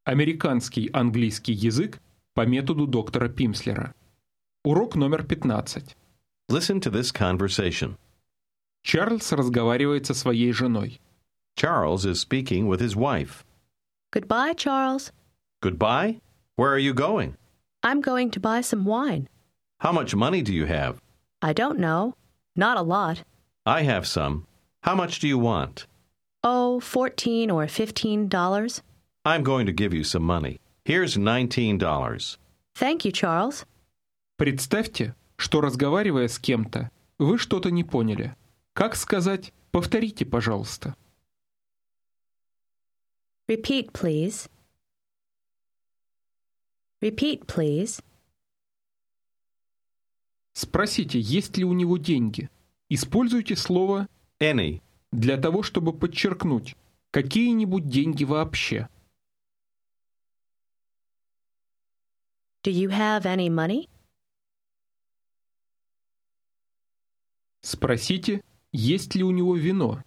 Американский английский язык по методу доктора Пимслера. Урок номер 15. Listen to this conversation. Чарльз разговаривает со своей женой. Charles is speaking with his wife. Goodbye, Charles. Goodbye? Where are you going? I'm going to buy some wine. How much money do you have? I don't know. Not a lot. I have some. How much do you want? Oh, $14 or $15. I'm going to give you some money. Here's $19. Thank you, Charles. Представьте, что, разговаривая с кем-то, вы что-то не поняли. Как сказать «повторите, пожалуйста»? Repeat, please. Repeat, please. Спросите, есть ли у него деньги. Используйте слово Any. для того, чтобы подчеркнуть какие-нибудь деньги вообще. Do you have any money? Спросите, есть ли у него вино.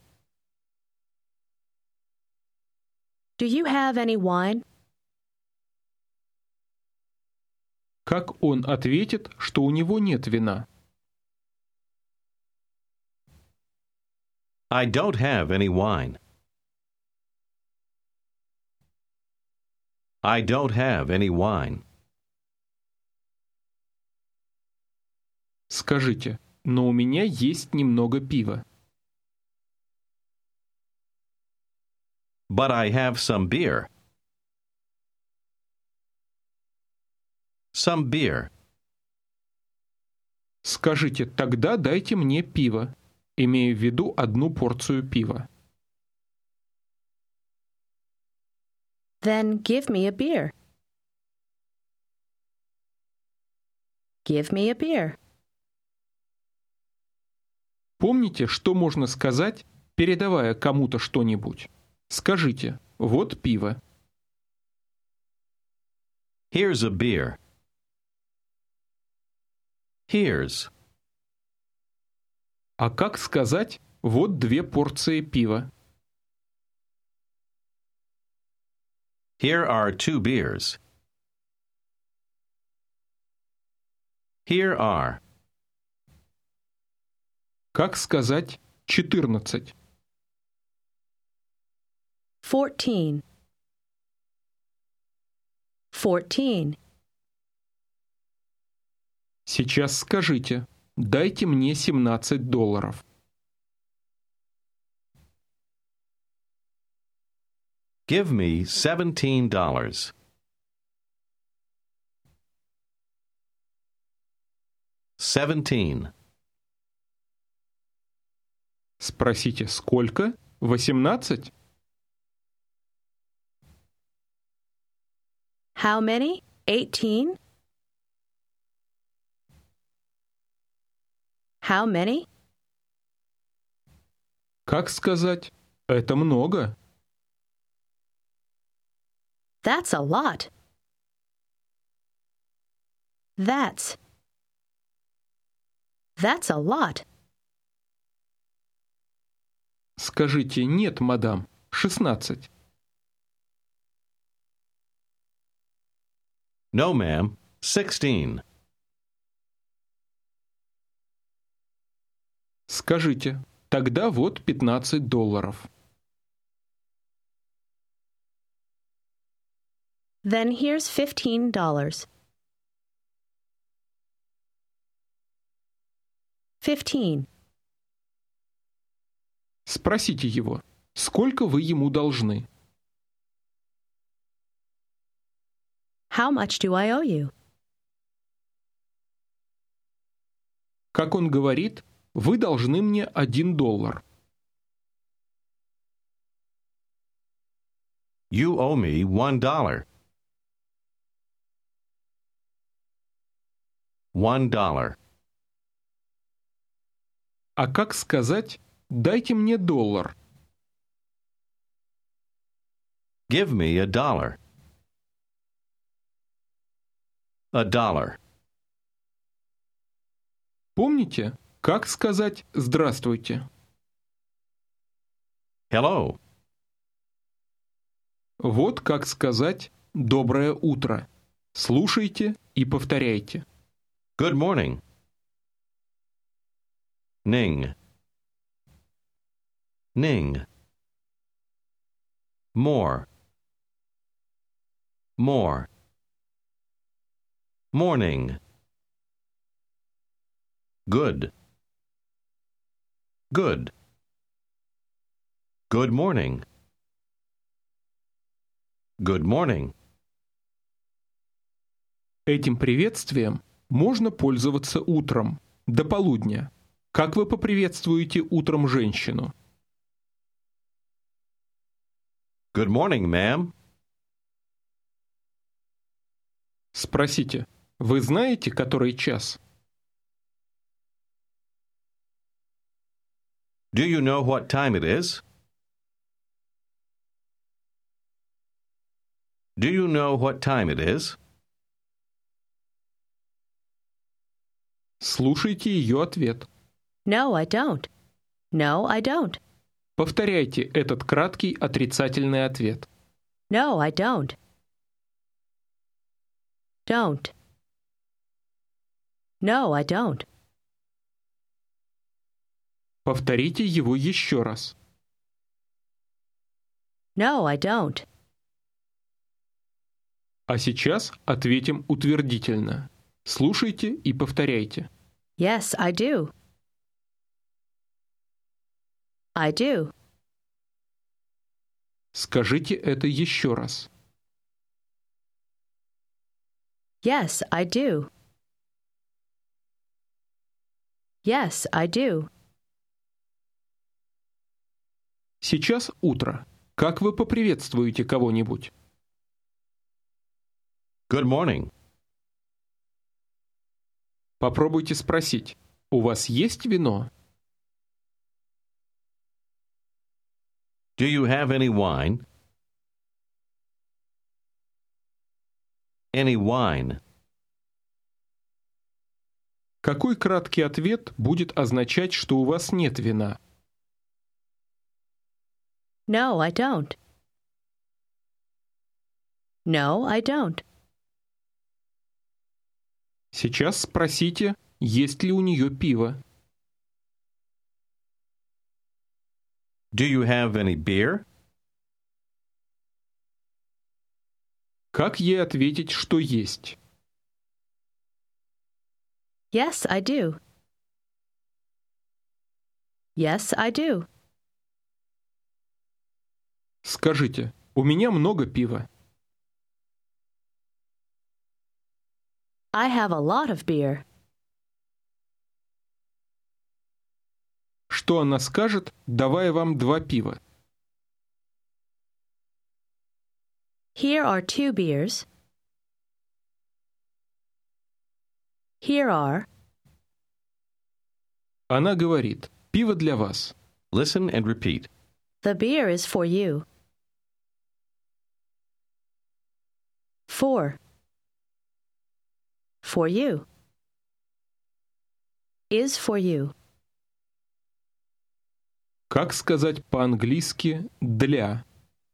Do you have any wine? Как он ответит, что у него нет вина? I don't have any wine. I don't have any wine. Скажите, но у меня есть немного пива. But I have some beer. Some beer. Скажите, тогда дайте мне пиво, имея в виду одну порцию пива. Then give me a beer. Give me a beer. Помните, что можно сказать, передавая кому-то что-нибудь? Скажите, вот пиво. Here's a beer. Here's. А как сказать, вот две порции пива? Here are 2 beers. Here are. Как сказать 14? 14. 14. Сейчас скажите, дайте мне $17. Give me $17. $17. Спросите, сколько? 18? How many? 18? How many? Как сказать? Это много. That's a lot. That's a lot. Скажите, нет, мадам, 16. No, ma'am. 16. Скажите, тогда вот $15. Then here's $15. 15. Спросите его, сколько вы ему должны? How much do I owe you? Как он говорит, вы должны мне $1. You owe me $1. $1. А как сказать, дайте мне $1? Give me $1. $1. Помните, как сказать «здравствуйте»? Hello. Вот как сказать доброе утро. Слушайте и повторяйте. Good morning. Ning. Ning. More. More. Morning. Good. Good. Good morning. Good morning. Этим приветствием можно пользоваться утром, до полудня. Как вы поприветствуете утром женщину? Good morning, ma'am. Спросите, вы знаете, который час? Do you know what time it is? Do you know what time it is? Слушайте ее ответ. No, I don't. No, I don't. Повторяйте этот краткий отрицательный ответ. No, I don't. Don't. No, I don't. Повторите его еще раз. No, I don't. А сейчас ответим утвердительно. Слушайте и повторяйте. Yes, I do. I do. Скажите это еще раз. Yes, I do. Yes, I do. Сейчас утро. Как вы поприветствуете кого-нибудь? Good morning. Попробуйте спросить. У вас есть вино? Do you have any wine? Any wine. Какой краткий ответ будет означать, что у вас нет вина? No, I don't. No, I don't. Сейчас спросите, есть ли у нее пиво. Do you have any beer? Как ей ответить, что есть? Yes, I do. Yes, I do. Скажите, у меня много пива. I have a lot of beer. Что она скажет, давая вам 2 пива? Here are 2 beers. Here are. Она говорит, пиво для вас. Listen and repeat. The beer is for you. 4. For you. Is for you. Как сказать по-английски «для»?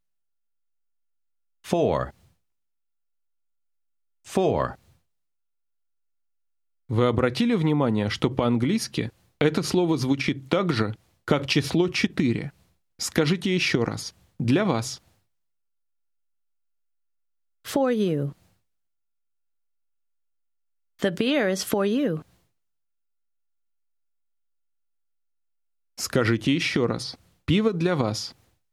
For. For. Вы обратили внимание, что по-английски это слово звучит так же, как число 4? Скажите еще раз. Для вас. For you. The beer is for you. Скажите еще раз. Пиво для вас.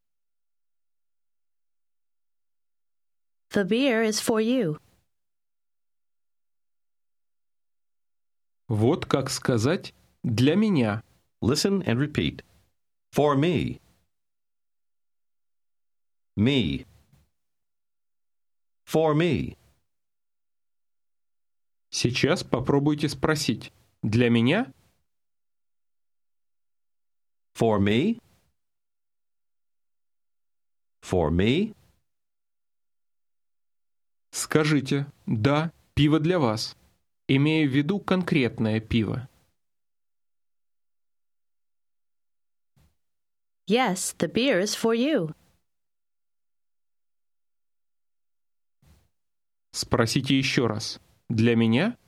The beer is for you. Вот как сказать «для меня». Listen and repeat. For me. Me. For me. Сейчас попробуйте спросить. Для меня? For me. For me. Скажите «да, пиво для вас», имея в виду конкретное пиво. Yes, the beer is for you. Спросите еще раз. Для меня?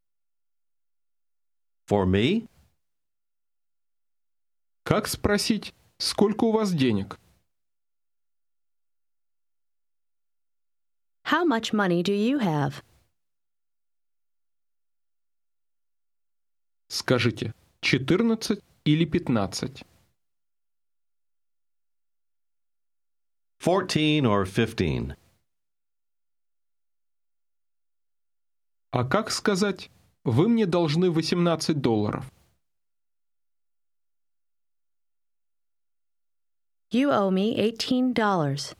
For me? Как спросить, сколько у вас денег? How much money do you have? Скажите, 14 или 15? 14 or 15? А как сказать, вы мне должны $18? You owe me $18.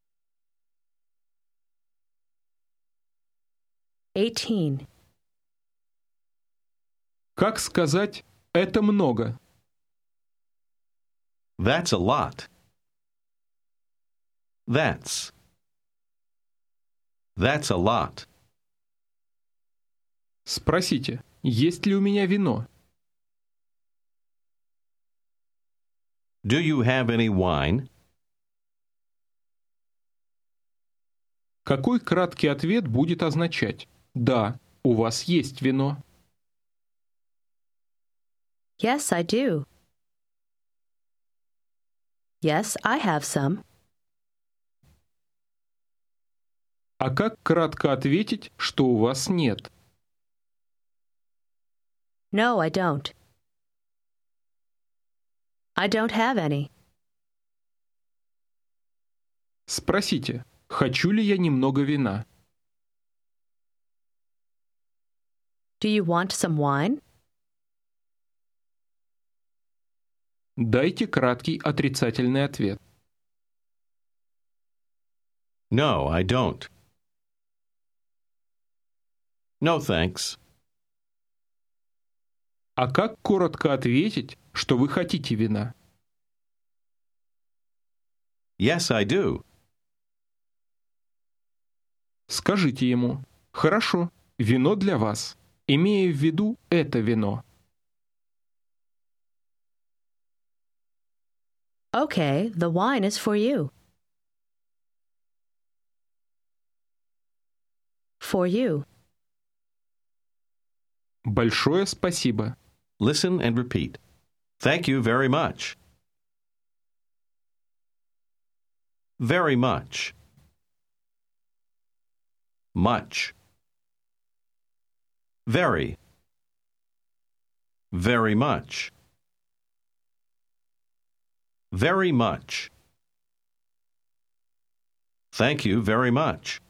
18. Как сказать, это много? That's a lot. That's a lot. Спросите, есть ли у меня вино? Do you have any wine? Какой краткий ответ будет означать «Да, у вас есть вино»? Yes, I do. Yes, I have some. А как кратко ответить, что у вас нет? No, I don't. I don't have any. Спросите, хочу ли я немного вина? Do you want some wine? Дайте краткий отрицательный ответ. No, I don't. No, thanks. А как коротко ответить, что вы хотите вина? Yes, I do. Скажите ему «Хорошо, вино для вас», имея в виду это вино. Okay, the wine is for you. For you. Большое спасибо. Listen and repeat. Thank you very much. Very much. Much. Very. Very much. Very much. Thank you very much.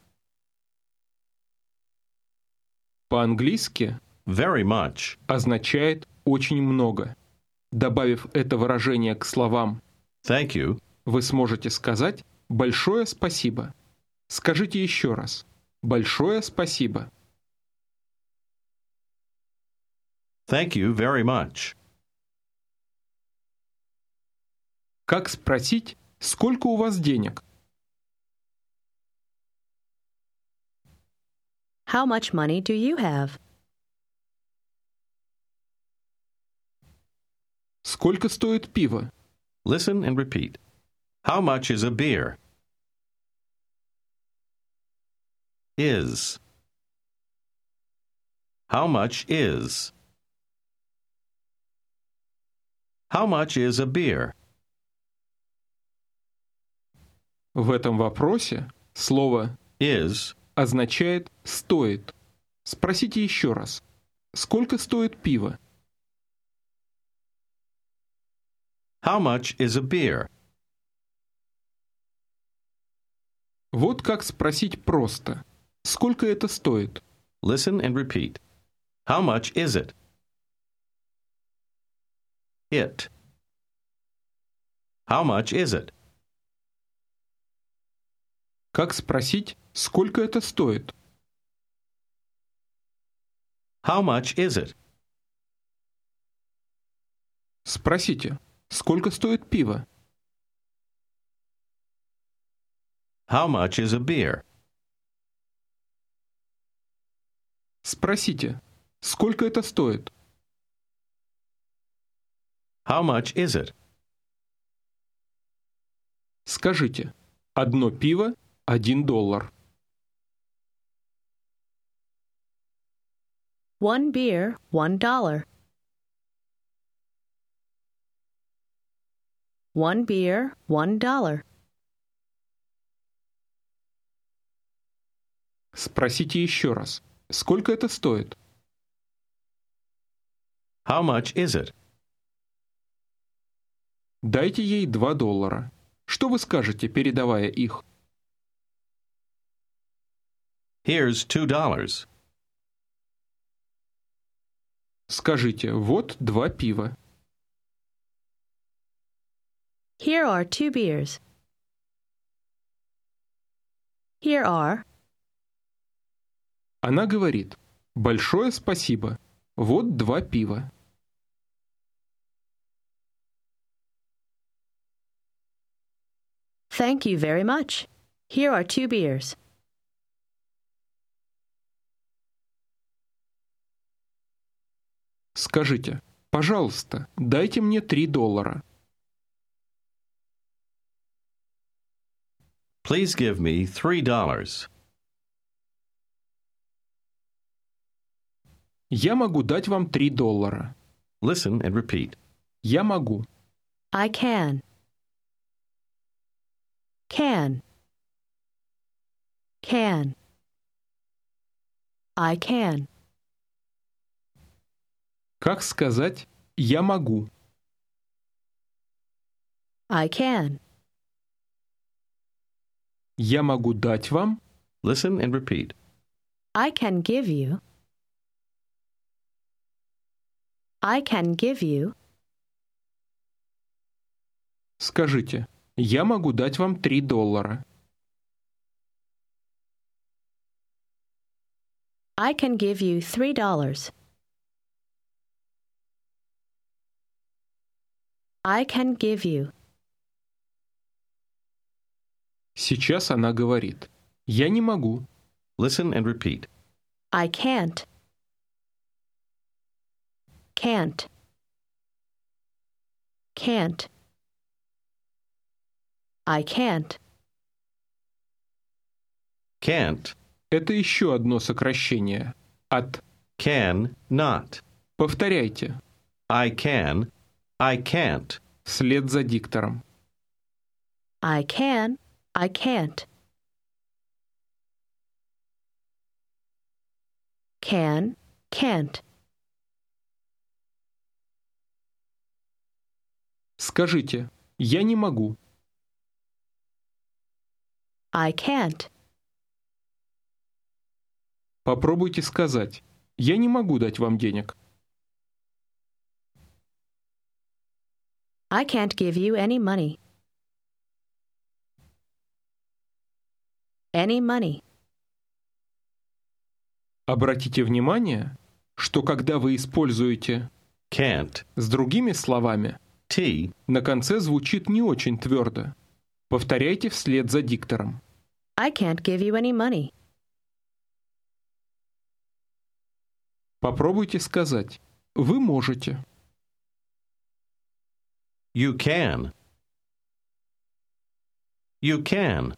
По-английски Very much означает «очень много». Добавив это выражение к словам Thank you. вы сможете сказать «большое спасибо». Скажите еще раз «большое спасибо». Thank you very much. Как спросить, сколько у вас денег? How much money do you have? Сколько стоит пиво? Listen and repeat. How much is a beer? Is. How much is? How much is a beer? В этом вопросе слово Is означает «стоит». Спросите еще раз. Сколько стоит пиво? How much is a beer? Вот как спросить просто. Сколько это стоит? Listen and repeat. How much is it? It. How much is it? Как спросить, сколько это стоит? How much is it? Спросите, сколько стоит пиво? How much is a beer? Спросите, сколько это стоит? How much is it? Скажите, одно пиво $1. One beer, $1. One beer, $1. Спросите еще раз. Сколько это стоит? How much is it? Дайте ей $2. Что вы скажете, передавая их? Here's $2. Скажите, вот 2 пива. Here are 2 beers. Here are. Она говорит, большое спасибо. Вот 2 пива. Thank you very much. Here are 2 beers. Скажите, пожалуйста, дайте мне $3. Please give me $3. Я могу дать вам $3. Listen and repeat. Я могу. I can. Can. Can. I can. Как сказать «я могу»? I can. Я могу дать вам. Listen and repeat. I can give you. I can give you. Скажите, я могу дать вам $3. I can give you $3. I can give you. Сейчас она говорит. Я не могу. Listen and repeat. I can't. Can't. Can't. I can't. Can't. Это еще одно сокращение. От Can not. «повторяйте» I can. I can't. вслед за диктором. I can. I can't. Can. Can't. Скажите, я не могу. I can't. Попробуйте сказать. Я не могу дать вам денег. I can't give you any money. Any money. Обратите внимание, что когда вы используете Can't. с другими словами, T. на конце звучит не очень твердо. Повторяйте вслед за диктором. I can't give you any money. Попробуйте сказать. Вы можете. You can. You can.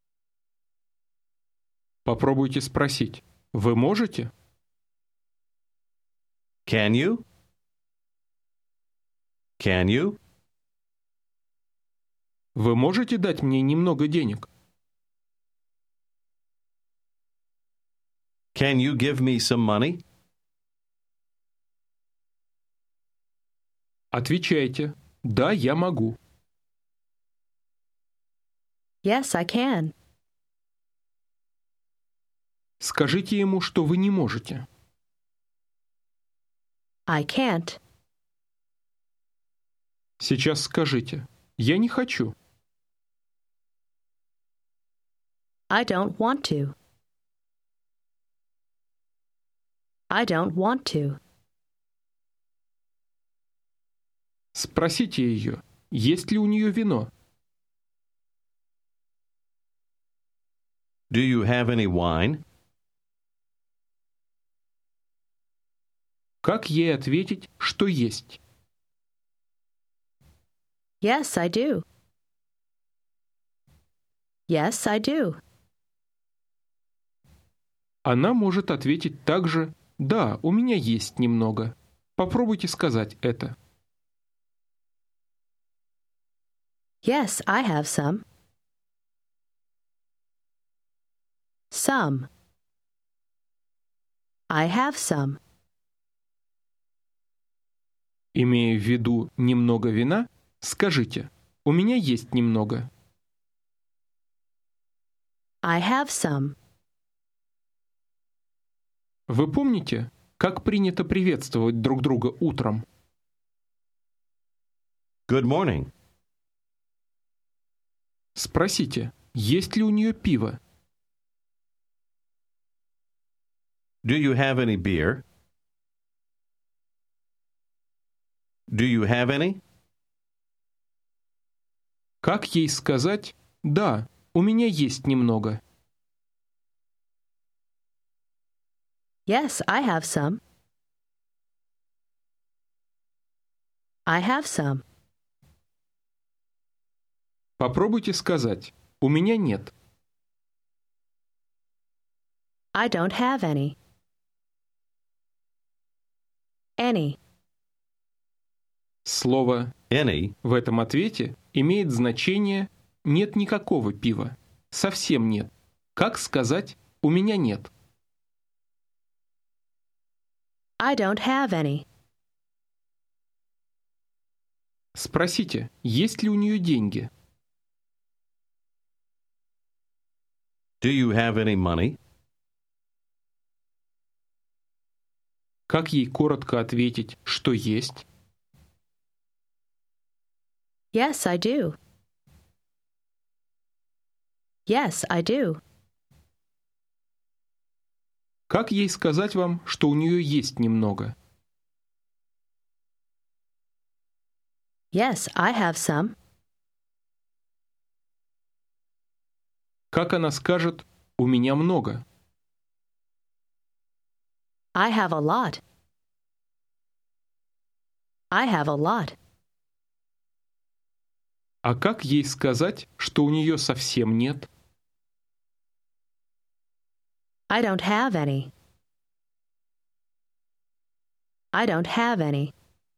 Попробуйте спросить. Вы можете? Can you? Can you? Вы можете дать мне немного денег? Can you give me some money? Отвечайте. Да, я могу. Yes, I can. Скажите ему, что вы не можете. I can't. Сейчас скажите. Я не хочу. I don't want to. I don't want to. Спросите ее, есть ли у нее вино. Do you have any wine? Как ей ответить, что есть? Yes, I do. Yes, I do. Она может ответить также Да, у меня есть немного. Попробуйте сказать это. Yes, I have some. Some. I have some. Имея в виду немного вина, скажите «У меня есть немного». I have some. Вы помните, как принято приветствовать друг друга утром? Good morning. Спросите, есть ли у нее пиво? Do you have any beer? Do you have any? Как ей сказать «Да, у меня есть немного»? Yes, I have some. I have some. Попробуйте сказать «У меня нет». I don't have any. Any. Слово Any в этом ответе имеет значение «нет никакого пива». Совсем нет. Как сказать «У меня нет»? I don't have any. Спросите, есть ли у нее деньги? Do you have any money? Как ей коротко ответить, что есть? Yes, I do. Yes, I do. Как ей сказать вам, что у нее есть немного? Yes, I have some. Как она скажет «У меня много»? I have a lot. I have a lot. А как ей сказать, что у нее совсем нет? I don't have any. I don't have any.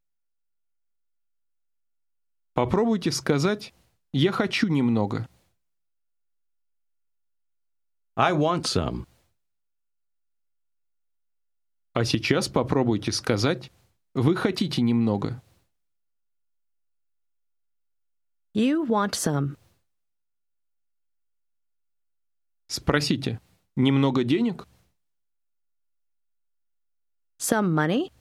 Попробуйте сказать «Я хочу немного». I want some. А сейчас попробуйте сказать «Вы хотите немного». You want some. Спросите «Немного денег?» Some money?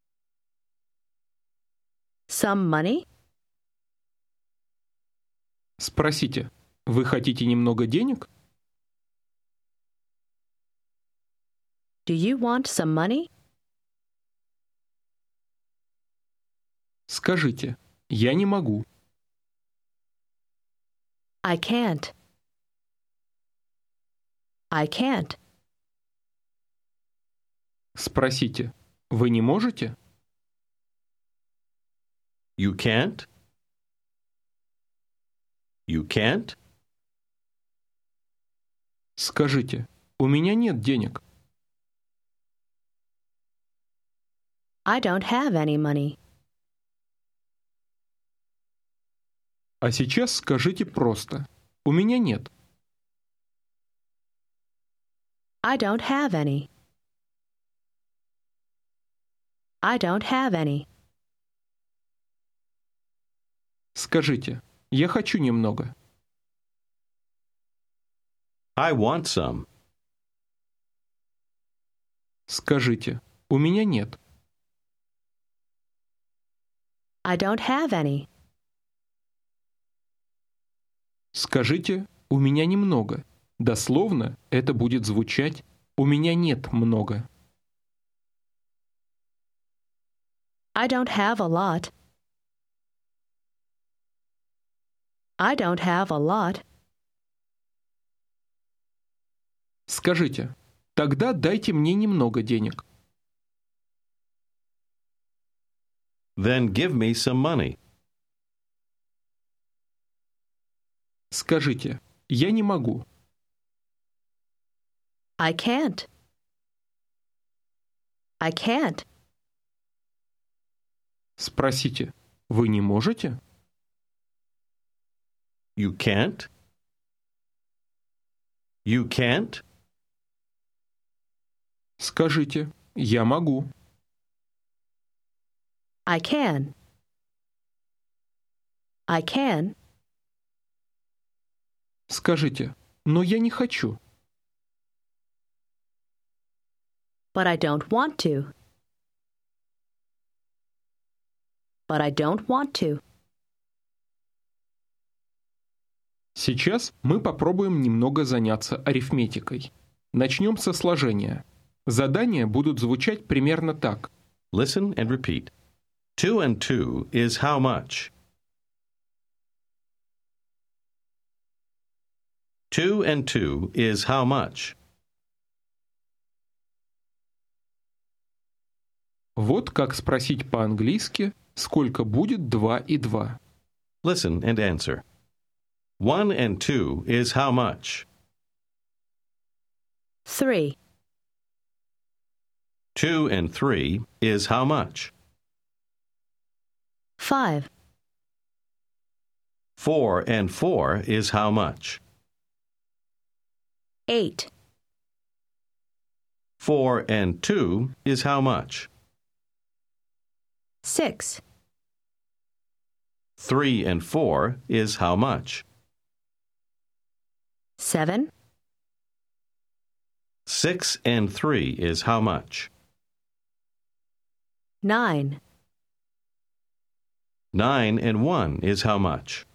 Some money? Спросите «Вы хотите немного денег?» Do you want some money? Скажите «Я не могу». I can't. I can't. Спросите «Вы не можете?» You can't? You can't? Скажите «У меня нет денег». I don't have any money. А сейчас скажите просто «У меня нет». I don't have any. I don't have any. Скажите «Я хочу немного». I want some. Скажите «У меня нет». I don't have any. Скажите «У меня немного». Дословно это будет звучать «У меня нет много». I don't have a lot. I don't have a lot. Скажите «Тогда дайте мне немного денег». Then give me some money. Скажите «Я не могу». I can't. I can't. Спросите, вы не можете? You can't? You can't? Скажите, я могу. I can. I can. Скажите, но я не хочу. But I don't want to. But I don't want to. Сейчас мы попробуем немного заняться арифметикой. Начнем со сложения. Задания будут звучать примерно так. Listen and repeat. 2 and 2 is how much? 2 and 2 is how much? Вот как спросить по-английски, сколько будет 2 и 2. Listen and answer. 1 and 2 is how much? 3. 2 and 3 is how much? 5. 4 and 4 is how much? 8. 4 and 2 is how much? 6. 3 and 4 is how much? 7. 6 and 3 is how much? 9. 9 and 1 is how much?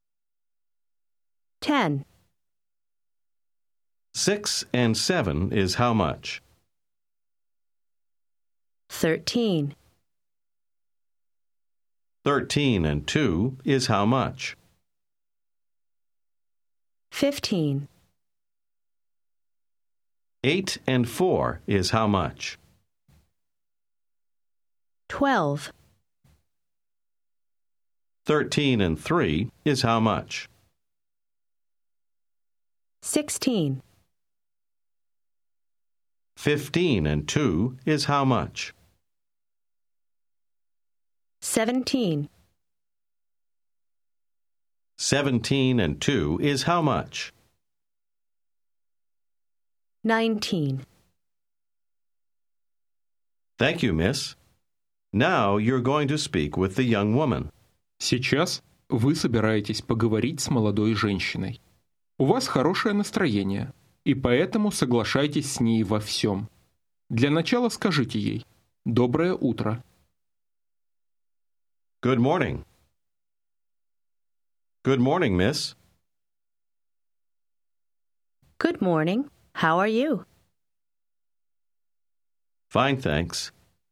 10. 6 and 7 is how much? 13. 13 and 2 is how much? 15. 8 and 4 is how much? 12. 13 and 3 is how much? 16. 15 and 2 is how much? 17. 17 and 2 is how much? 19. Thank you, miss. Now you're going to speak with the young woman. Сейчас вы собираетесь поговорить с молодой женщиной. У вас хорошее настроение, и поэтому соглашайтесь с ней во всем. Для начала скажите ей «Доброе утро». Good morning. Good morning, miss. Good morning. How are you? Fine, thanks.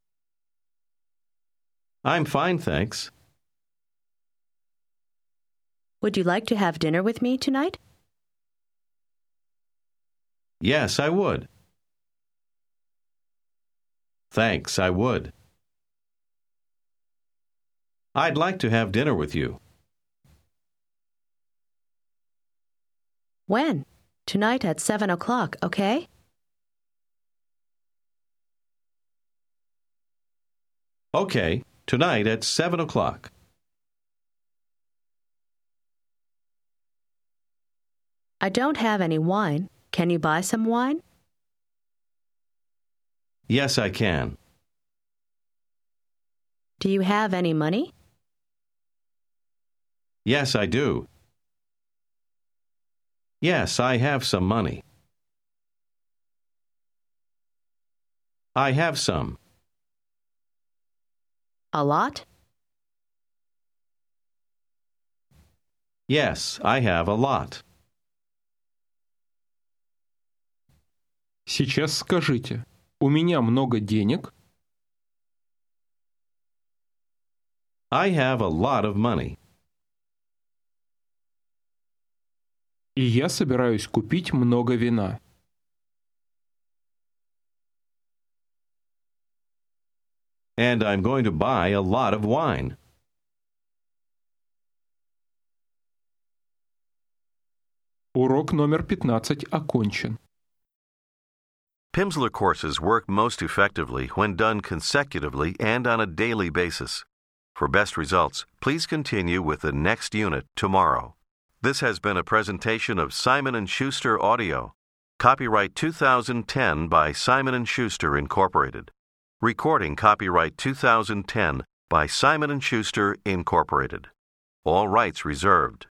I'm fine, thanks. Would you like to have dinner with me tonight? Yes, I would. Thanks, I would. I'd like to have dinner with you. When? Tonight at 7 o'clock, okay? Okay, tonight at 7 o'clock. I don't have any wine. Can you buy some wine? Yes, I can. Do you have any money? Yes, I do. Yes, I have some money. I have some. A lot? Yes, I have a lot. Сейчас скажите «У меня много денег». I have a lot of money. И я собираюсь купить много вина. And I'm going to buy a lot of wine. Урок номер 15 окончен. Pimsleur courses work most effectively when done consecutively and on a daily basis. For best results, please continue with the next unit tomorrow. This has been a presentation of Simon & Schuster Audio. Copyright 2010 by Simon & Schuster, Incorporated. Recording copyright 2010 by Simon & Schuster, Incorporated. All rights reserved.